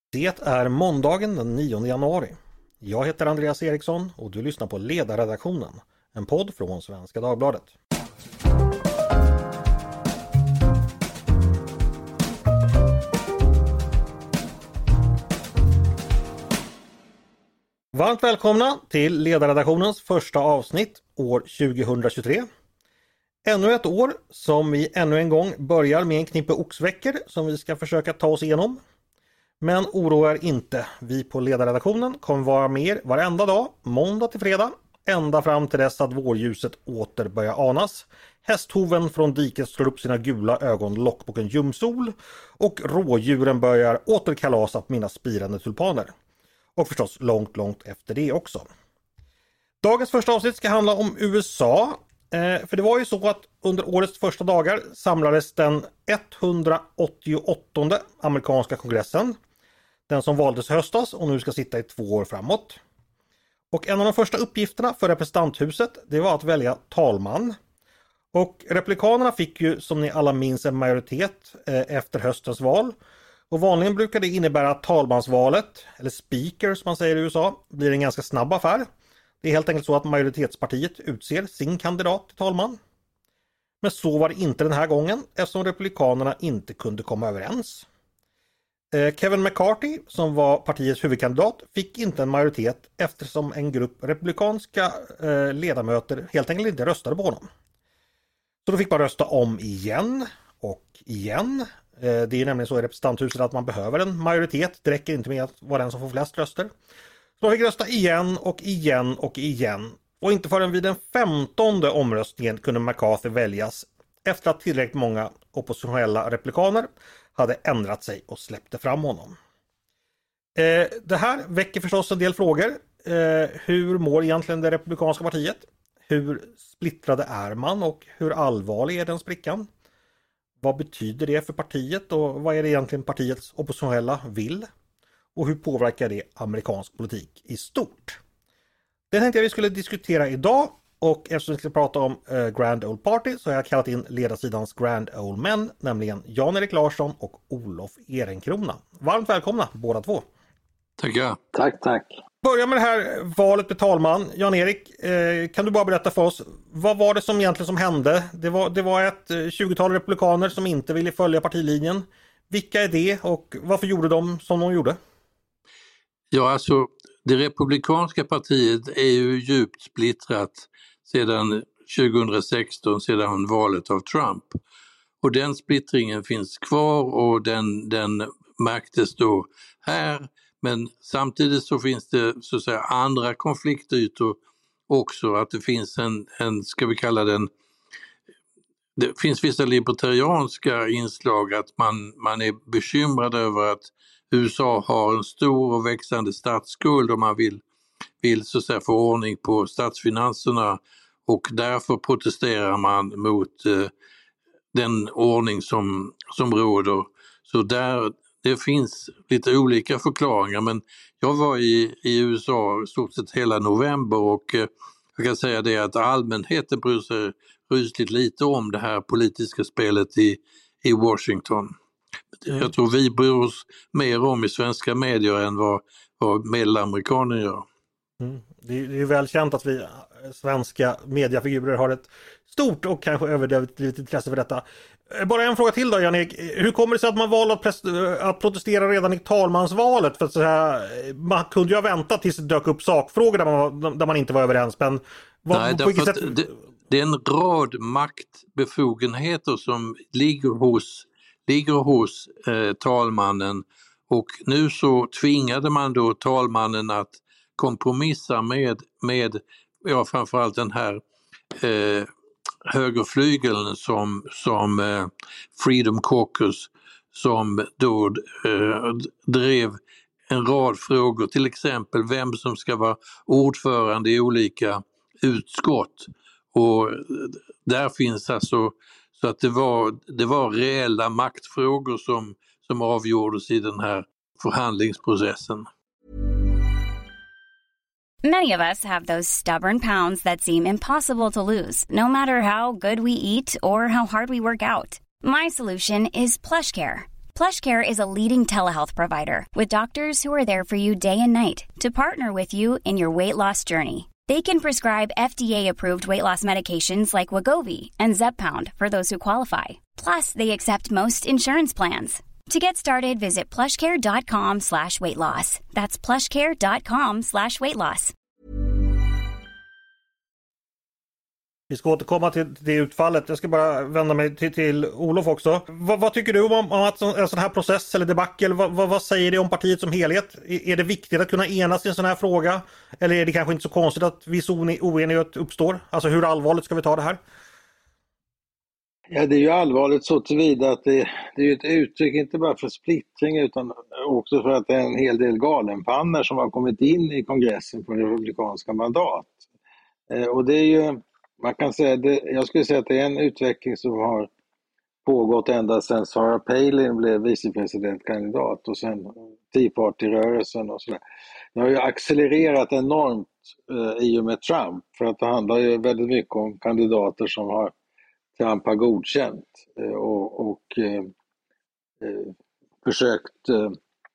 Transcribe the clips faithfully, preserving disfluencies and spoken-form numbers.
Det är måndagen den nionde januari. Jag heter Andreas Eriksson och du lyssnar på Ledarredaktionen, en podd från Svenska Dagbladet. Varmt välkomna till Ledarredaktionens första avsnitt år tjugohundratjugotre. Ännu ett år som vi ännu en gång börjar med en knippe oxveckor som vi ska försöka ta oss igenom. Men oroa er inte, vi på Ledarredaktionen kommer vara med er varenda dag, måndag till fredag, ända fram till dess att vårljuset åter börjar anas. Hästhoven från diket slår upp sina gula ögonlock på en ljumsol och rådjuren börjar återkalasa på mina spirande tulpaner. Och förstås långt, långt efter det också. Dagens första avsnitt ska handla om U S A. Eh, för det var ju så att under årets första dagar samlades den etthundraåttioåttonde amerikanska kongressen. Den som valdes höstas och nu ska sitta i två år framåt. Och en av de första uppgifterna för representanthuset, det var att välja talman. Och republikanerna fick ju som ni alla minns en majoritet eh, efter höstens val. Och vanligen brukar det innebära att talmansvalet, eller speaker som man säger i U S A, blir en ganska snabb affär. Det är helt enkelt så att majoritetspartiet utser sin kandidat till talman. Men så var det inte den här gången eftersom republikanerna inte kunde komma överens. Kevin McCarthy, som var partiets huvudkandidat, fick inte en majoritet eftersom en grupp republikanska ledamöter helt enkelt inte röstade på honom. Så då fick man rösta om igen och igen. Det är nämligen så i representanthuset att man behöver en majoritet. Det räcker inte med att vara den som får flest röster. Så man fick rösta igen och igen och igen. Och inte förrän vid den femtonde omröstningen kunde McCarthy väljas efter att tillräckligt många oppositionella republikaner hade ändrat sig och släppte fram honom. Eh, det här väcker förstås en del frågor. Eh, hur mår egentligen det republikanska partiet? Hur splittrade är man och hur allvarlig är den sprickan? Vad betyder det för partiet och vad är det egentligen partiets oppositionella vill? Och hur påverkar det amerikansk politik i stort? Det tänkte jag vi skulle diskutera idag och eftersom vi ska prata om eh, Grand Old Party så har jag kallat in ledarsidans Grand Old Men, nämligen Jan-Erik Larsson och Olof Ehrenkrona. Varmt välkomna båda två. Tackar. Tack, tack. Börja med det här valet med talman. Jan-Erik, eh, kan du bara berätta för oss, vad var det som egentligen som hände? Det var, det var ett tjugotal republikaner som inte ville följa partilinjen. Vilka är det och varför gjorde de som de gjorde? Ja, alltså det republikanska partiet är ju djupt splittrat sedan tjugohundrasexton, sedan valet av Trump. Och den splittringen finns kvar och den, den märktes då här. Men samtidigt så finns det så att säga andra konfliktytor också. Att det finns en, en ska vi kalla den, det finns vissa libertarianska inslag att man, man är bekymrad över att U S A har en stor och växande statsskuld och man vill, vill så att säga få ordning på statsfinanserna och därför protesterar man mot eh, den ordning som, som råder. Så där, det finns lite olika förklaringar men jag var i, i U S A i stort sett hela november och eh, jag kan säga det att allmänheten bryr sig rysligt lite om det här politiska spelet i, i Washington. Mm. Jag tror vi bryr oss mer om i svenska medier än vad, vad medelamerikaner gör. Mm. Det är ju väl känt att vi svenska mediafigurer har ett stort och kanske överdrivet intresse för detta. Bara en fråga till då, Jan-Erik. Hur kommer det sig att man valde att, pres- att protestera redan i talmansvalet? För att så här, man kunde ju ha väntat tills det dök upp sakfrågor där man, där man inte var överens. Men vad, Nej, på vilket sätt... det, det är en rad maktbefogenheter som ligger hos, ligger hos eh, talmannen. Och nu så tvingade man då talmannen att kompromissa med, med ja, framförallt den här eh, högerflygeln som, som eh, Freedom Caucus som då eh, drev en rad frågor, till exempel vem som ska vara ordförande i olika utskott. Och där finns alltså så att det var, det var reella maktfrågor som, som avgjordes i den här förhandlingsprocessen. Many of us have those stubborn pounds that seem impossible to lose, no matter how good we eat or how hard we work out. My solution is PlushCare. PlushCare is a leading telehealth provider with doctors who are there for you day and night to partner with you in your weight loss journey. They can prescribe F D A-approved weight loss medications like Wegovy and Zepbound for those who qualify. Plus, they accept most insurance plans. To get started, visit plushcare.com slash weight loss. That's plushcare.com slash weight loss. Vi ska återkomma till det utfallet. Jag ska bara vända mig till, till Olof också. Vad, vad tycker du om, om att en sån här process eller debacle? Vad, vad, vad säger det om partiet som helhet? Är, är det viktigt att kunna enas i en sån här fråga? Eller är det kanske inte så konstigt att viss oenighet uppstår? Alltså hur allvarligt ska vi ta det här? Ja, det är ju allvarligt så tillvida att det, det är ju ett uttryck inte bara för splittring utan också för att det är en hel del galenpannor som har kommit in i kongressen på republikanska mandat. Eh, och det är ju, man kan säga, det, jag skulle säga att det är en utveckling som har pågått ända sedan Sarah Palin blev vicepresidentkandidat och sen Tea Party-rörelsen och sådär. Det har ju accelererat enormt eh, i och med Trump, för att det handlar ju väldigt mycket om kandidater som har Trump har godkänt eh, och, och eh, eh, försökt eh,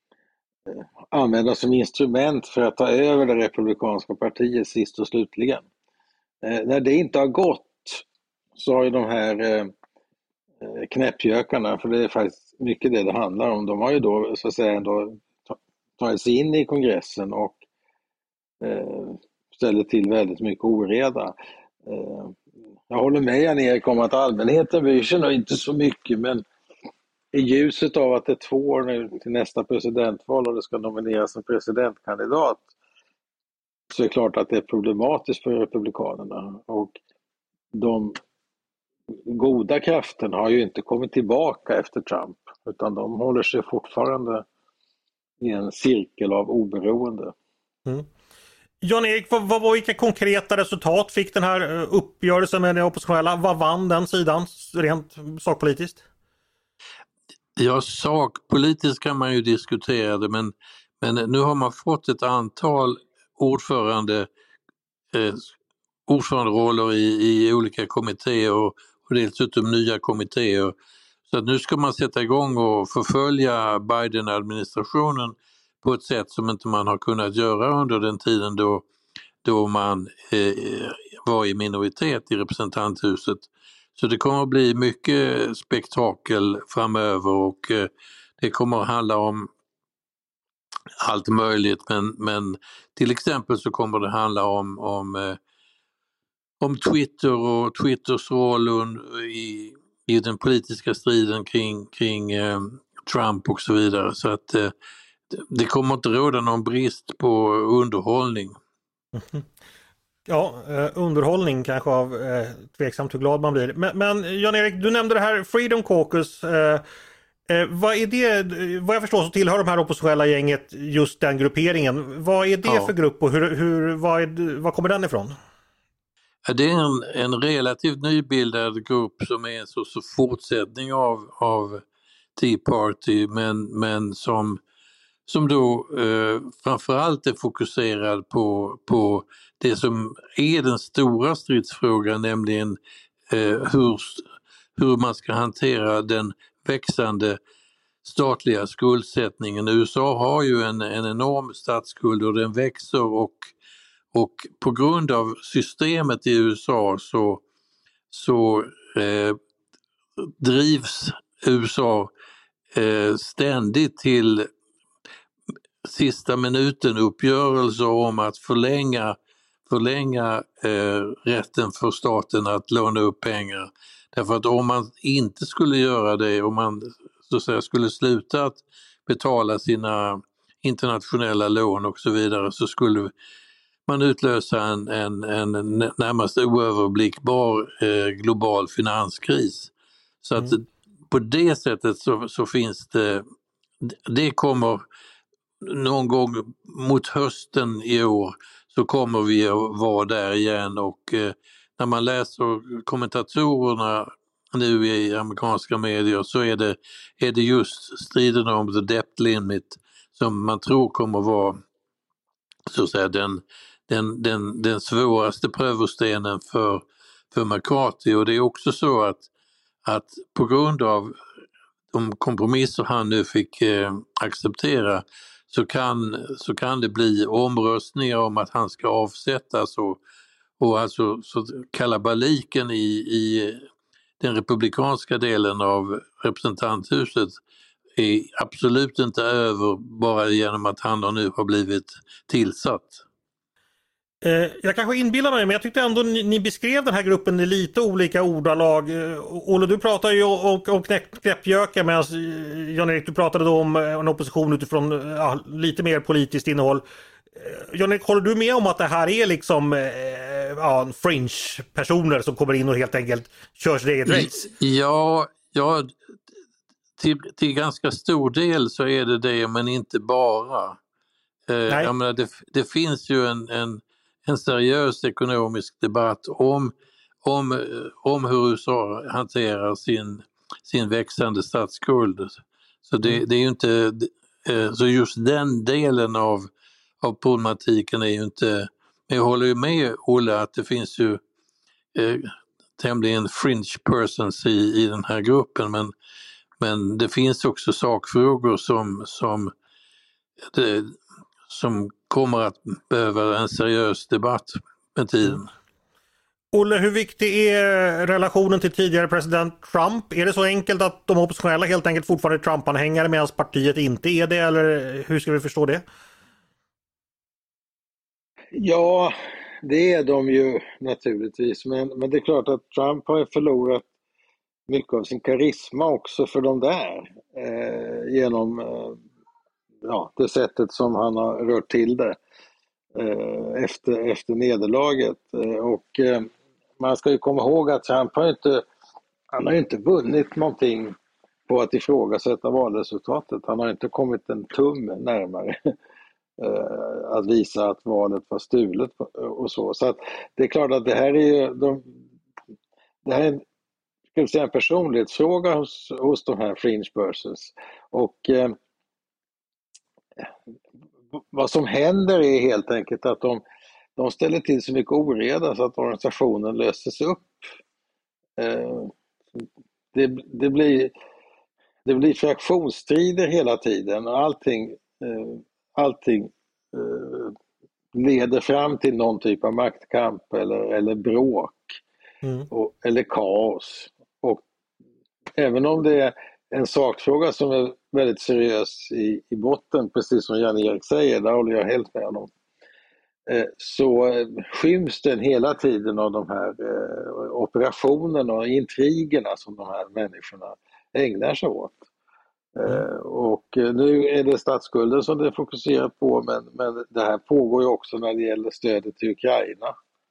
använda som instrument för att ta över det republikanska partiet sist och slutligen. Eh, när det inte har gått så har ju de här eh, knäppjökarna, för det är faktiskt mycket det det handlar om, de har ju då så att säga ändå tagit sig in i kongressen och eh, ställer till väldigt mycket oreda. Eh, jag håller med Jan-Erik om att allmänheten bryr sig nog inte så mycket, men i ljuset av att det är två år nu till nästa presidentval och det ska nomineras en presidentkandidat, så är det klart att det är problematiskt för republikanerna. Och de goda krafterna har ju inte kommit tillbaka efter Trump, utan de håller sig fortfarande i en cirkel av oberoende. Mm. Jan-Erik, vad, vad var vilka konkreta resultat fick den här uppgörelsen med den oppositionella? Vad vann den sidan rent sakpolitiskt? Ja, sakpolitiskt kan man ju diskutera det, men, men nu har man fått ett antal ordförande, eh, ordföranderoller i, i olika kommittéer och, och dessutom nya kommittéer. Så att nu ska man sätta igång och förfölja Biden-administrationen på ett sätt som inte man har kunnat göra under den tiden då, då man eh, var i minoritet i representanthuset. Så det kommer att bli mycket spektakel framöver och eh, det kommer att handla om allt möjligt, men, men till exempel så kommer det handla om, om, eh, om Twitter och Twitters roll i, i den politiska striden kring, kring eh, Trump och så vidare. Så att eh, det kommer inte råda någon brist på underhållning. Mm-hmm. Ja, eh, underhållning kanske av eh, tveksamt hur glad man blir. Men, men Jan-Erik, du nämnde det här Freedom Caucus. Eh, eh, vad är det, vad jag förstår så tillhör de här oppositionella gänget just den grupperingen. Vad är det ja. för grupp och hur, hur, vad, är, vad kommer den ifrån? Det är en, en relativt nybildad grupp som är en så, så fortsättning av, av Tea Party, men, men som som då eh, framförallt är fokuserad på, på det som är den stora stridsfrågan, nämligen eh, hur, hur man ska hantera den växande statliga skuldsättningen. U S A har ju en, en enorm statsskuld och den växer, och, och på grund av systemet i U S A så, så eh, drivs U S A eh, ständigt till sista minuten uppgörelser om att förlänga, förlänga eh, rätten för staten att låna upp pengar. Därför att om man inte skulle göra det, om man så att säga skulle sluta att betala sina internationella lån och så vidare, så skulle man utlösa en, en, en närmast oöverblickbar eh, global finanskris. Så att mm. på det sättet så, så finns det, det kommer någon gång mot hösten i år så kommer vi att vara där igen, och eh, när man läser kommentatorerna nu i amerikanska medier så är det, är det just striden om the debt limit som man tror kommer att vara så att säga den, den, den, den svåraste prövostenen för, för McCarthy. Och det är också så att, att på grund av de kompromisser han nu fick eh, acceptera så kan, så kan det bli omröstningar om att han ska avsättas och, och alltså så kalabaliken i, i den republikanska delen av representanthuset är absolut inte över bara genom att han nu har blivit tillsatt. Jag kanske inbillar mig, men jag tyckte ändå ni, ni beskrev den här gruppen i lite olika ordalag. Olle, du pratar ju om, om knäppjökar, medan Jan-Erik, du pratade då om en opposition utifrån ja, lite mer politiskt innehåll. Jan-Erik, håller du med om att det här är liksom ja, fringe-personer som kommer in och helt enkelt kör sitt eget race? Ja, ja till, till ganska stor del så är det det, men inte bara. Jag menar, det, det finns ju en, en, en seriös ekonomisk debatt om, om, om hur U S A hanterar sin, sin växande statsskuld. Så det, det är ju inte, så just den delen av, av problematiken är ju inte, men jag håller ju med Olle att det finns ju eh, tämligen fringe persons i, i den här gruppen, men, men det finns också sakfrågor som, som det, som kommer att behöva en seriös debatt med tiden. Olle, hur viktig är relationen till tidigare president Trump? Är det så enkelt att de oppositionella helt enkelt fortfarande är Trump-anhängare medan partiet inte är det, eller hur ska vi förstå det? Ja, det är de ju naturligtvis, men, men det är klart att Trump har förlorat mycket av sin karisma också för de där eh, genom eh, ja, det sättet som han har rört till det eh, efter, efter nederlaget. Eh, och eh, man ska ju komma ihåg att Trump har inte, han har inte vunnit någonting på att ifrågasätta valresultatet. Han har inte kommit en tum närmare eh, att visa att valet var stulet och så. Så att det är klart att det här är ju de, det här är ska vi säga, en personlighetsfråga hos, hos de här fringe persons. Och eh, vad som händer är helt enkelt att de, de ställer till så mycket oreda så att organisationen löses upp. Eh, det, det, blir, det blir fraktionsstrider hela tiden och allting, eh, allting eh, leder fram till någon typ av maktkamp eller, eller bråk mm. och, eller kaos. Och även om det är en sakfråga som är väldigt seriös i, i botten, precis som Jan-Erik säger, där håller jag helt med honom, eh, så eh, skyms den hela tiden av de här eh, operationerna och intrigerna som de här människorna ägnar sig åt. Eh, och eh, nu är det statsskulden som det är fokuserat på, men, men det här pågår ju också när det gäller stödet till Ukraina.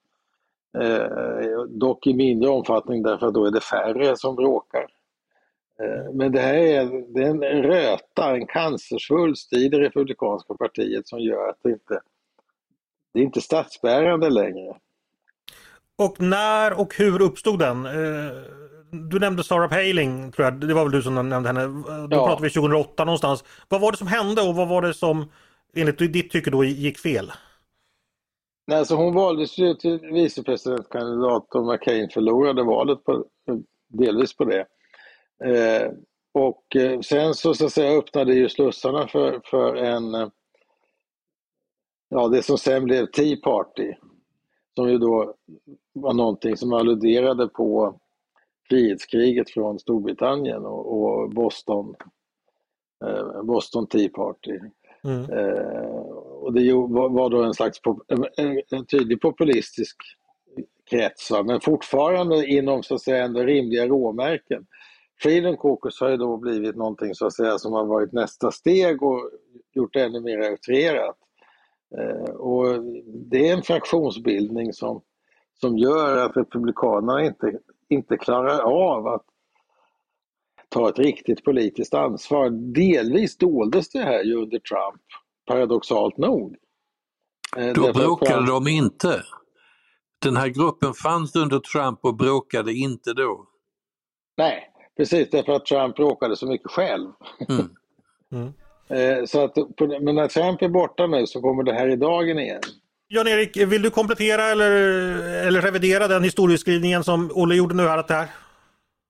Eh, dock i mindre omfattning därför att då är det färre som bråkar. Men det här är, det är en röta, en cancersvulst i det republikanska partiet som gör att det inte det är inte statsbärande längre. Och när och hur uppstod den? Du nämnde Sarah Palin, tror jag. Det var väl du som nämnde henne. Då ja. pratade vi tjugohundraåtta någonstans. Vad var det som hände och vad var det som enligt ditt tycke då gick fel? Nej, alltså hon valdes ju till vicepresidentkandidat och McCain förlorade valet på, delvis på det. Eh, och eh, sen så, så att säga, öppnade ju slussarna för, för en eh, ja, det som sen blev Tea Party, som ju då var någonting som alluderade på frihetskriget från Storbritannien och, och Boston eh, Boston Tea Party. Mm. Eh, och det var, var då en slags pop, en, en tydlig populistisk krets, va? Men fortfarande inom så att säga ändå rimliga råmärken. Freedom Caucus har ju då blivit någonting så att säga som har varit nästa steg och gjort det ännu mer utrerat. Eh, och det är en fraktionsbildning som, som gör att republikanerna inte, inte klarar av att ta ett riktigt politiskt ansvar. Delvis doldes det här ju under Trump, paradoxalt nog. Eh, då bråkade Trump... de inte. Den här gruppen fanns under Trump och bråkade inte då. Nej, precis, därför att Trump bråkade så mycket själv. Mm. Mm. eh, så att, men när Trump är borta nu så kommer det här i dagen igen. Jan-Erik, vill du komplettera eller, eller revidera den historieskrivningen som Olle gjorde nu här? Att det här?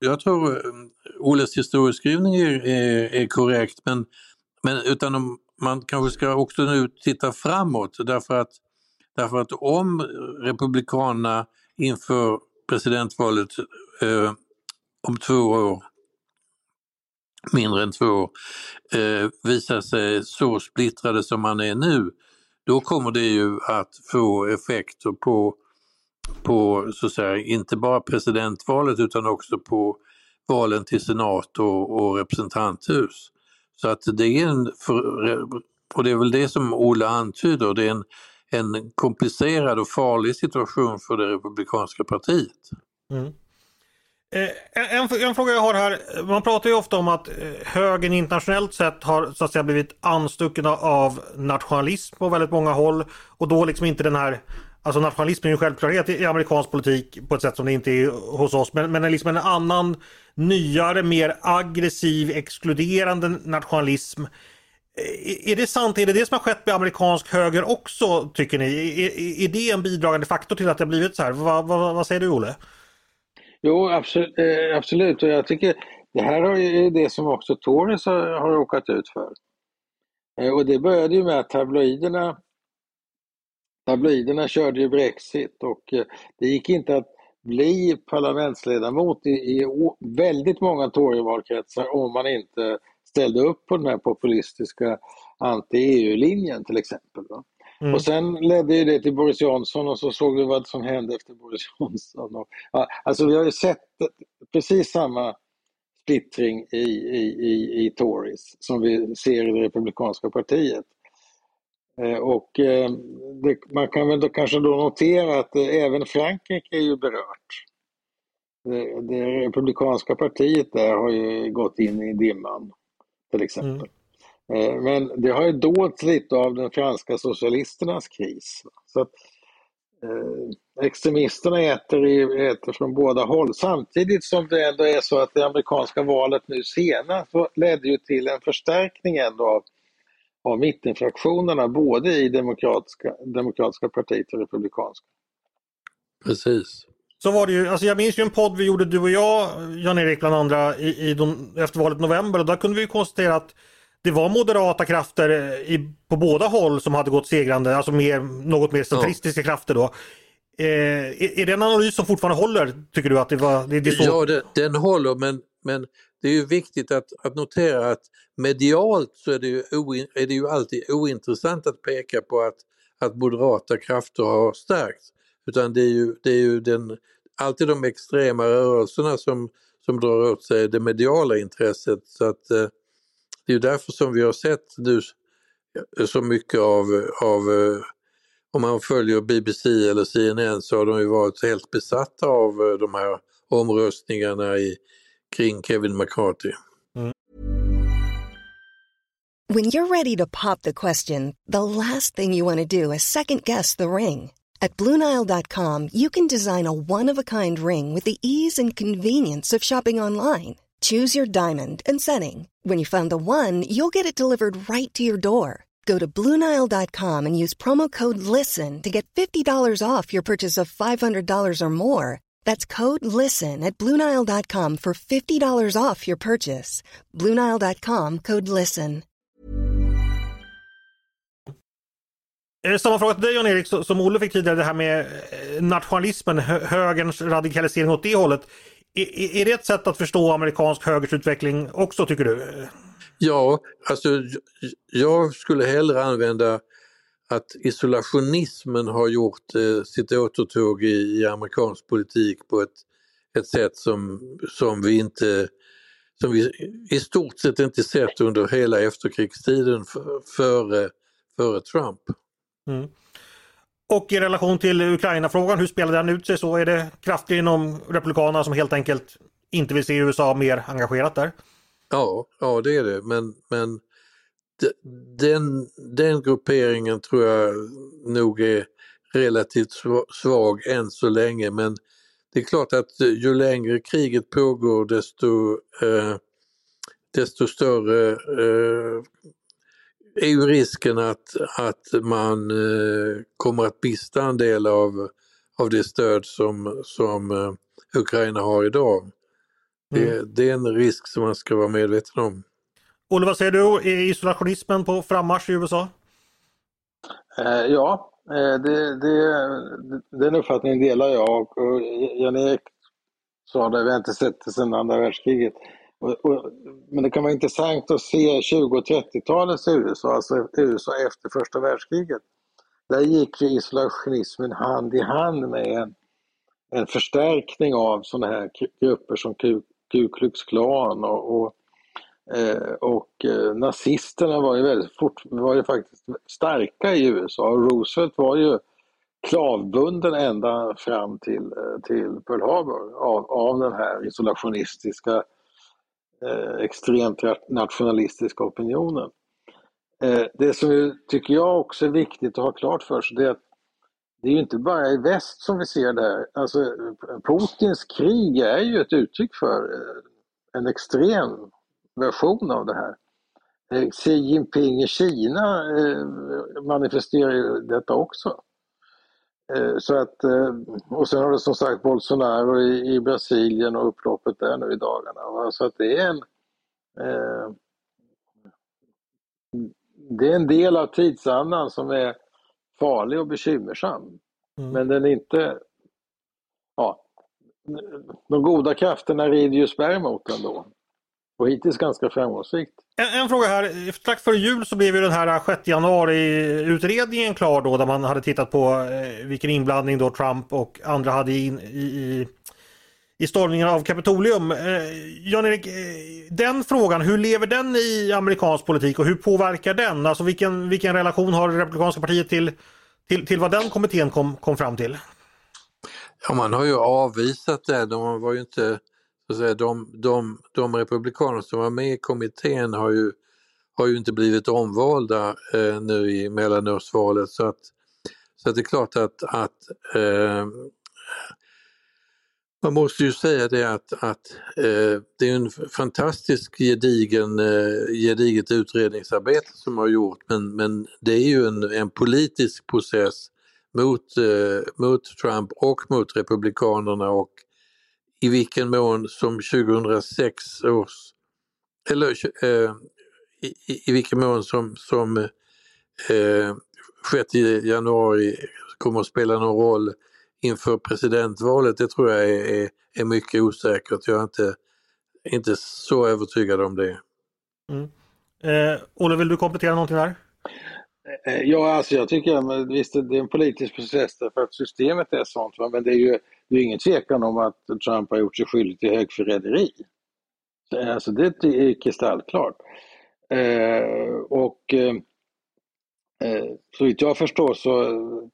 jag tror Olles historieskrivning är, är, är korrekt, men, men utan om, man kanske ska också nu titta framåt, därför att, därför att om Republikanerna inför presidentvalet eh, om två år, mindre än två år, eh, visar sig så splittrade som man är nu, då kommer det ju att få effekter på, på så att säga, inte bara presidentvalet utan också på valen till senat och, och representanthus. Så att det är en, för, och det är väl det som Ola antyder, det är en, en komplicerad och farlig situation för det republikanska partiet. Mm. En, en fråga jag har här, man pratar ju ofta om att högern internationellt sett har så att säga blivit anstucken av nationalism på väldigt många håll, och då liksom inte den här, alltså nationalism är ju en självklarhet i amerikansk politik på ett sätt som det inte är hos oss, men, men liksom en annan, nyare, mer aggressiv, exkluderande nationalism. Är det sant? Är det det som har skett med amerikansk höger också, tycker ni? Är, är det en bidragande faktor till att det har blivit så här? Vad, vad, vad säger du, Olle? Jo, absolut, eh, absolut. Och jag tycker det här är det som också Tories har, har råkat ut för. Eh, och det började ju med att tabloiderna, tabloiderna körde ju Brexit, och eh, det gick inte att bli parlamentsledamot i, i väldigt många Tory-valkretsar om man inte ställde upp på den här populistiska anti-E U-linjen till exempel. Va? Mm. Och sen ledde ju det till Boris Johnson, och så såg vi vad som hände efter Boris Johnson. Och, ja, alltså vi har ju sett precis samma splittring i, i, i, i Tories som vi ser i det republikanska partiet. Eh, och eh, det, man kan väl då kanske då notera att eh, även Frankrike är ju berört. Det, det republikanska partiet där har ju gått in i dimman till exempel. Mm. Men det har ju dolts lite av den franska socialisternas kris. Så att, eh, extremisterna äter, i, äter från båda håll. Samtidigt som det ändå är så att det amerikanska valet nu senast ledde ju till en förstärkning ändå av, av mittenfraktionerna både i demokratiska, demokratiska partiet och republikanska. Precis. Så var det ju, alltså jag minns ju en podd vi gjorde, du och jag, Jan-Erik bland andra, i, i de, efter valet i november, och där kunde vi konstatera att det var moderata krafter i, på båda håll som hade gått segrande, alltså mer, något mer centristiska ja. krafter då. Eh, är, är det en analys som fortfarande håller, tycker du? Att det var, det, det är så? Ja, det, den håller, men, men det är ju viktigt att, att notera att medialt så är det, ju oin, är det ju alltid ointressant att peka på att, att moderata krafter har stärkt. Utan det är ju, det är ju den, alltid de extrema rörelserna som, som drar åt sig det mediala intresset. Så att eh, det är ju därför som vi har sett nu så mycket av, av om man följer B B C eller C N N, så har de ju varit helt besatta av de här omröstningarna i, kring Kevin McCarthy. Mm. When you're ready to pop the question, the last thing you want to do is second guess the ring. At Blue Nile dot com you can design a one-of-a-kind ring with the ease and convenience of shopping online. Choose your diamond and setting. When you find the one, you'll get it delivered right to your door. Go to Blue Nile dot com and use promo code LISTEN to get fifty dollars off your purchase of five hundred dollars or more. That's code LISTEN at Blue Nile dot com for fifty dollars off your purchase. Blue Nile dot com, code LISTEN. Samma fråga till dig, Jan-Erik, som Olle fick tidigare, det här med nationalismen, högerns radikalisering åt det hållet. Är, är det ett sätt att förstå amerikansk högers utveckling också, tycker du? Ja, alltså jag skulle hellre använda att isolationismen har gjort eh, sitt återtåg i, i amerikansk politik på ett, ett sätt som, som vi inte som vi i stort sett inte sett under hela efterkrigstiden för, före, före Trump. Mm. Och i relation till Ukraina-frågan, hur spelar den ut sig? Så är det krafter inom republikanerna som helt enkelt inte vill se U S A mer engagerat där? Ja, ja det är det. Men, men den, den grupperingen tror jag nog är relativt svag än så länge. Men det är klart att ju längre kriget pågår desto, eh, desto större eh, är ju risken att, att man eh, kommer att bista en del av, av det stöd som, som eh, Ukraina har idag. Det, mm. det är en risk som man ska vara medveten om. Olle, vad säger du? Är isolationismen på frammarsch i U S A? Eh, ja, eh, det, det, den uppfattningen delar jag, och, och Jan-Erik sa det, vi har inte sett det sedan andra världskriget. Och, och, men det kan vara intressant att se tjugo- och trettiotalets U S A, alltså U S A efter första världskriget. Där gick ju isolationismen hand i hand med en, en förstärkning av sådana här grupper som Ku, Ku Klux Klan och, och, eh, och eh, nazisterna var ju väldigt fort, var ju faktiskt starka i U S A, och Roosevelt var ju klavbunden ända fram till, till Pearl Harbor av, av den här isolationistiska eh, extremt nationalistiska opinionen. Eh, det som jag tycker jag också är viktigt att ha klart för sig, det är att det är ju inte bara i väst som vi ser det här. Alltså, Putins krig är ju ett uttryck för en extrem version av det här. Xi Jinping i Kina manifesterar ju detta också. Så att, och sen har det som sagt Bolsonaro i, i Brasilien och upploppet där nu i dagarna. Så att det är en det är en del av tidsandan som är farlig och bekymmersam. Mm. Men den är inte, ja, de goda krafterna rider ju spärr mot den då. Och hittills ganska framgångsrikt. En, en fråga här, strax före jul så blev ju den här sjätte januari-utredningen klar då, där man hade tittat på eh, vilken inblandning då Trump och andra hade in, i, i, i stormningen av Kapitolium. Eh, Jan-Erik, eh, den frågan, hur lever den i amerikansk politik och hur påverkar den? Alltså vilken, vilken relation har det republikanska partiet till, till, till vad den kommittén kom, kom fram till? Ja, man har ju avvisat det. De var ju inte, så att säga, de, de, de republikaner som var med i kommittén har ju, har ju inte blivit omvalda eh, nu i mellanårsvalet. Så att, så att det är klart att, att eh, man måste ju säga det att, att eh, det är en fantastisk gedigen, eh, gediget utredningsarbete som har gjort, men, men det är ju en, en politisk process mot, eh, mot Trump och mot republikanerna, och i vilken mån som tjugohundrasex års, eller eh, i, i vilken mån som, som eh, sjätte januari kommer att spela någon roll inför presidentvalet, det tror jag är, är, är mycket osäkert. Jag är inte, inte så övertygad om det. Mm. Eh, Olle, vill du komplettera någonting där? Ja, alltså jag tycker att visst, det är en politisk process för att systemet är sånt, men det är ju det är ingen tvekan om att Trump har gjort sig skyldig till högförräderi. Alltså det är kristallklart. Eh, och eh, så vitt jag förstår så,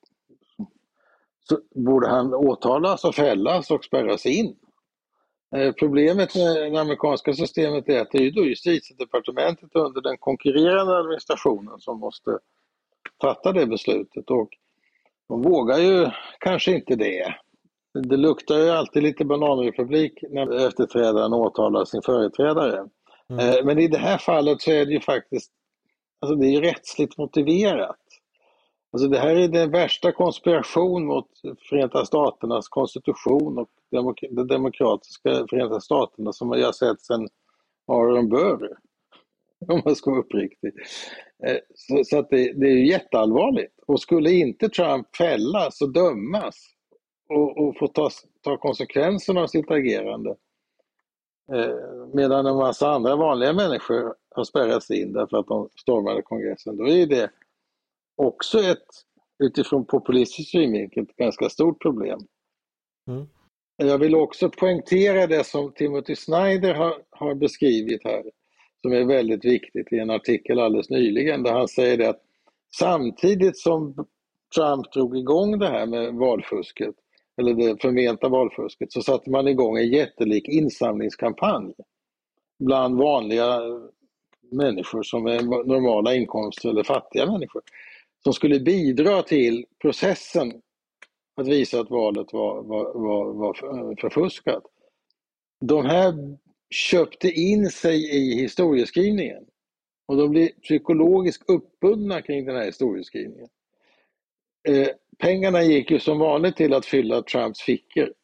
så borde han åtalas och fällas och spärras in. Eh, problemet med det amerikanska systemet är att det är då justitiedepartementet under den konkurrerande administrationen som måste fatta det beslutet, och de vågar ju kanske inte det. Det luktar ju alltid lite bananrepublik när efterträdaren åtalar sin företrädare. Mm. Men i det här fallet så är det ju faktiskt, alltså det är ju rättsligt motiverat. Alltså det här är den värsta konspiration mot Förenta Staternas konstitution och demok- de demokratiska Förenta Staterna som jag har sett sedan Aaron Burr, om man ska vara uppriktig. Så, så att det, det är ju jätteallvarligt. Och skulle inte Trump fällas och dömas och, och få ta, ta konsekvenserna av sitt agerande, eh, medan en massa andra vanliga människor har spärrats in därför att de stormade kongressen, då är det också ett, utifrån populistisk synvinkel, ett ganska stort problem. Mm. Jag vill också poängtera det som Timothy Snyder har, har beskrivit här, som är väldigt viktigt i en artikel alldeles nyligen, där han säger det att samtidigt som Trump drog igång det här med valfusket, eller det förmenta valfusket, så satte man igång en jättelik insamlingskampanj bland vanliga människor som är normala inkomster eller fattiga människor, som skulle bidra till processen att visa att valet var, var, var, var förfuskat. De här köpte in sig i historieskrivningen och de blev psykologiskt uppbundna kring den här historieskrivningen. Eh, pengarna gick ju som vanligt till att fylla Trumps fickor,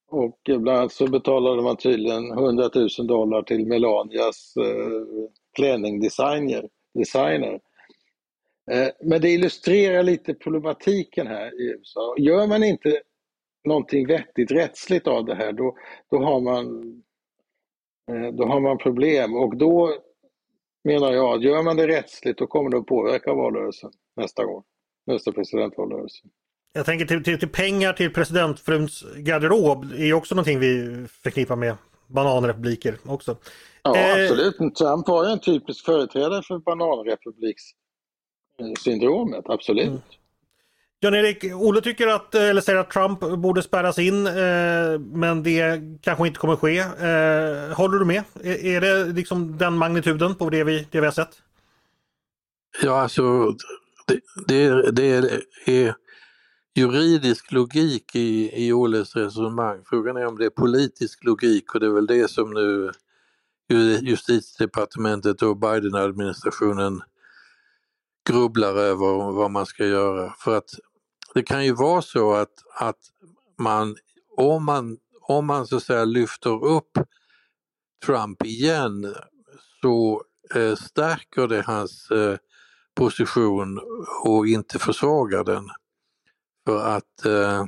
Och bland annat så betalade man tydligen hundratusen dollar till Melanias eh, klänningsdesigner. Designer. Eh, men det illustrerar lite problematiken här i U S A. Gör man inte någonting vettigt rättsligt av det här, då, då, har man, eh, då har man problem. Och då menar jag, gör man det rättsligt, då kommer det att påverka valrörelsen nästa gång. Nästa presidentvalrörelse. Jag tänker till, till, till pengar till presidentfruns garderob är också någonting vi förknippar med bananrepubliker också. Ja, eh, absolut. Trump var ju en typisk företrädare för bananrepublikssyndromet, absolut. Mm. Jan-Erik, Olle tycker att, eller säger att Trump borde spärras in, eh, men det kanske inte kommer ske. Eh, håller du med? Är, är det liksom den magnituden på det vi, det vi har sett? Ja, alltså det, det, det är juridisk logik i, i Olles resonemang. Frågan är om det är politisk logik, och det är väl det som nu Justitiedepartementet och Biden-administrationen grubblar över vad man ska göra. För att det kan ju vara så att, att man, om man, om man så att säga lyfter upp Trump igen, så eh, stärker det hans eh, position och inte försvagar den. För att eh,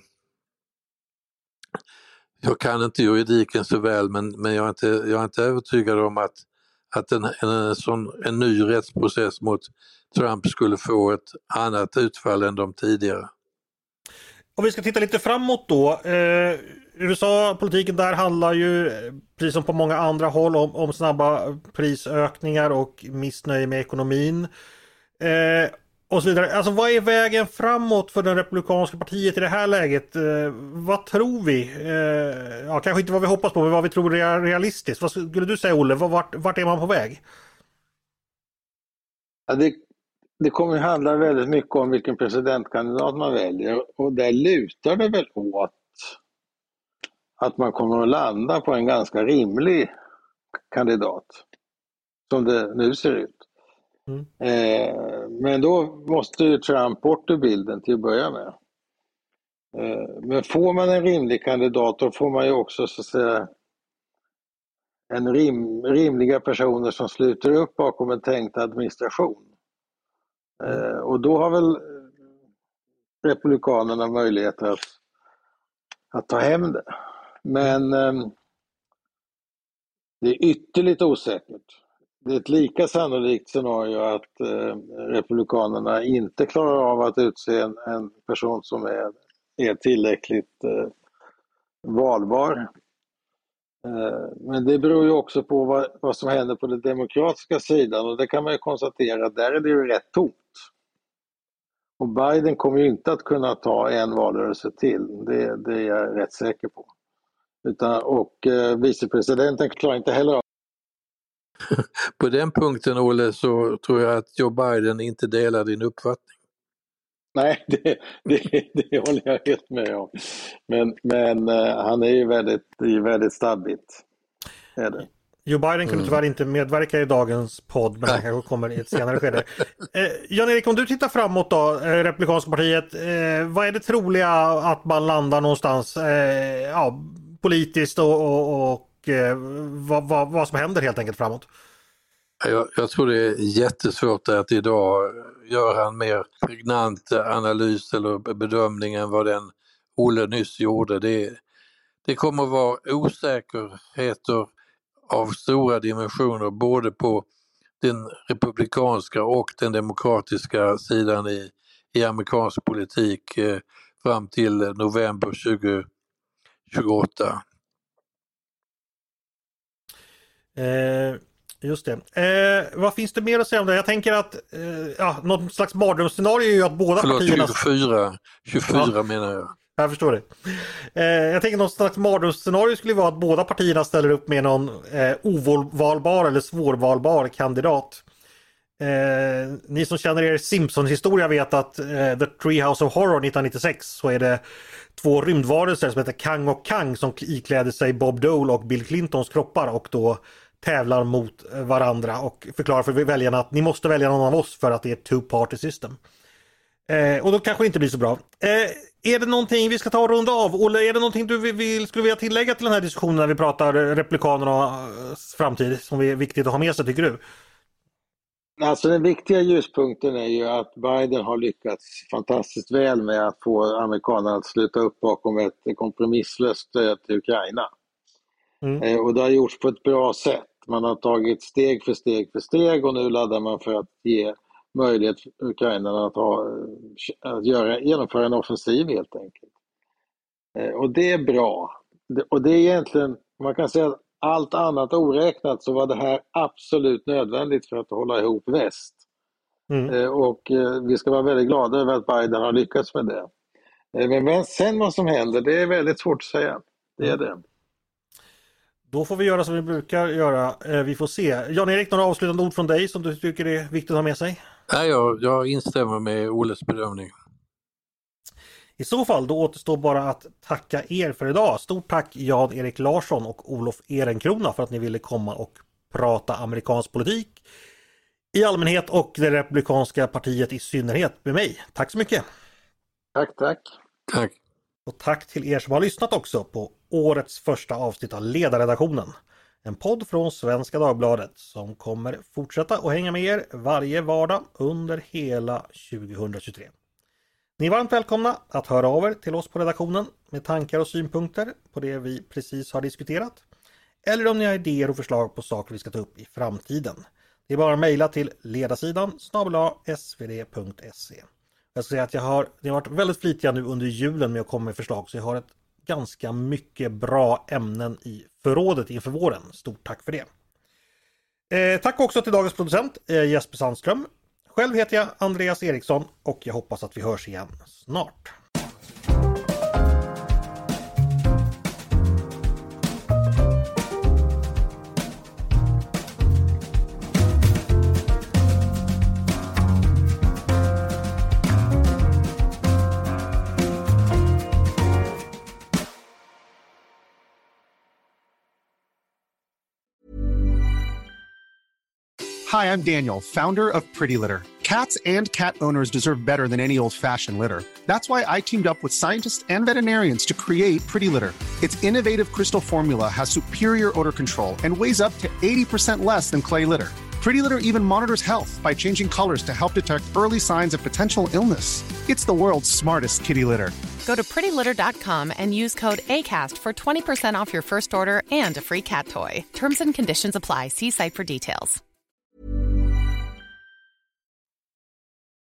jag kan inte juridiken så väl, men, men jag, är inte, jag är inte övertygad om att, att en, en, en, sån, en ny rättsprocess mot Trump skulle få ett annat utfall än de tidigare. Om vi ska titta lite framåt då. Eh, U S A-politiken där handlar ju, precis som på många andra håll, om, om snabba prisökningar och missnöje med ekonomin. Eh, och så vidare. Alltså, vad är vägen framåt för det republikanska partiet i det här läget? Eh, vad tror vi? Eh, ja, kanske inte vad vi hoppas på, men vad vi tror är realistiskt. Vad skulle du säga, Olle? Vart, vart är man på väg? Ja, det, det kommer att handla väldigt mycket om vilken presidentkandidat man väljer, och där lutar det väl åt att man kommer att landa på en ganska rimlig kandidat som det nu ser ut. Mm. Eh, men då måste ju Trump bort ur bilden till att börja med. Eh, men får man en rimlig kandidat, då får man ju också så att säga en rim, rimliga personer som sluter upp bakom en tänkt administration. Eh, och då har väl republikanerna möjligheter att, att ta hem det. Men eh, det är ytterligt osäkert. Det är ett lika sannolikt scenario att eh, republikanerna inte klarar av att utse en, en person som är, är tillräckligt eh, valbar. Eh, men det beror ju också på vad, vad som händer på den demokratiska sidan, och det kan man ju konstatera att där är det ju rätt tomt. Och Biden kommer ju inte att kunna ta en valrörelse till, det, det är jag rätt säker på. Utan, och eh, vicepresidenten klarar inte heller av. På den punkten, Olle, så tror jag att Joe Biden inte delar din uppfattning. Nej, det, det, det håller jag helt med om. Men, men uh, han är ju väldigt, väldigt stabbigt. Är det. Joe Biden kunde mm. tyvärr inte medverka i dagens podd, men han kanske kommer i ett senare skede. Eh, Jan-Erik, om du tittar framåt då, eh, Republikanska partiet, eh, vad är det troliga att man landar någonstans eh, ja, politiskt och, och, och eh, vad, vad, vad som händer helt enkelt framåt? Jag, jag tror det är jättesvårt att idag göra en mer pregnant analys eller bedömning än vad den Olle nyss gjorde. Det, det kommer att vara osäkerheter av stora dimensioner både på den republikanska och den demokratiska sidan i, i amerikansk politik eh, fram till november tjugo tjugoåtta. Eh, just det. Eh, vad finns det mer att säga om det? Jag tänker att eh, ja, något slags mardrömsscenario är ju att båda Förlåt, partierna... tjugofyra, tjugofyra ja. menar jag. Jag förstår det. Eh, jag tänker något slags mardrömsscenario skulle vara att båda partierna ställer upp med någon eh, ovalbar eller svårvalbar kandidat. Eh, ni som känner er Simpson-historia vet att eh, The Treehouse of Horror nittonhundranittiosex så är det två rymdvarelser som heter Kang och Kang som ikläder sig Bob Dole och Bill Clintons kroppar och då tävlar mot varandra och förklarar för väljarna att ni måste välja någon av oss för att det är ett two-party system. Eh, och då kanske det inte blir så bra. Eh, är det någonting vi ska ta och runda av? Olle, är det någonting du vill, skulle vilja tillägga till den här diskussionen när vi pratar republikanernas framtid som är viktigt att ha med sig, tycker du? Alltså den viktiga ljuspunkten är ju att Biden har lyckats fantastiskt väl med att få amerikanerna att sluta upp bakom ett kompromisslöst stöd till Ukraina. Mm. Eh, och det har gjorts på ett bra sätt. Man har tagit steg för steg för steg och nu laddar man för att ge möjlighet för Ukraina att, ha, att göra, genomföra en offensiv helt enkelt. Eh, och det är bra. Det, och det är egentligen, man kan säga att allt annat oräknat så var det här absolut nödvändigt för att hålla ihop väst. Mm. Eh, och eh, vi ska vara väldigt glada över att Biden har lyckats med det. Eh, men, men sen vad som händer, det är väldigt svårt att säga. Det är det. Då får vi göra som vi brukar göra. Eh, vi får se. Jan-Erik, några avslutande ord från dig som du tycker är viktigt att ha med sig? Nej, jag, jag instämmer med Olles bedömning. I så fall, då återstår bara att tacka er för idag. Stort tack Jan-Erik Larsson och Olof Ehrenkrona för att ni ville komma och prata amerikansk politik i allmänhet och det republikanska partiet i synnerhet med mig. Tack så mycket! Tack, tack! Tack! Och tack till er som har lyssnat också på årets första avsnitt av Ledarredaktionen. En podd från Svenska Dagbladet som kommer fortsätta att hänga med er varje vardag under hela tjugohundratjugotre. Ni är varmt välkomna att höra av er till oss på redaktionen med tankar och synpunkter på det vi precis har diskuterat. Eller om ni har idéer och förslag på saker vi ska ta upp i framtiden. Det är bara att mejla till ledarsidan snabel-a s v d punkt se. Jag ska säga att jag har, ni har varit väldigt flitiga nu under julen med att komma med förslag, så jag har ett ganska mycket bra ämnen i förrådet inför våren. Stort tack för det. Eh, tack också till dagens producent eh, Jesper Sandström. Själv heter jag Andreas Eriksson och jag hoppas att vi hörs igen snart. Hi, I'm Daniel, founder of Pretty Litter. Cats and cat owners deserve better than any old-fashioned litter. That's why I teamed up with scientists and veterinarians to create Pretty Litter. Its innovative crystal formula has superior odor control and weighs up to eighty percent less than clay litter. Pretty Litter even monitors health by changing colors to help detect early signs of potential illness. It's the world's smartest kitty litter. Go to pretty litter dot com and use code ACAST for twenty percent off your first order and a free cat toy. Terms and conditions apply. See site for details.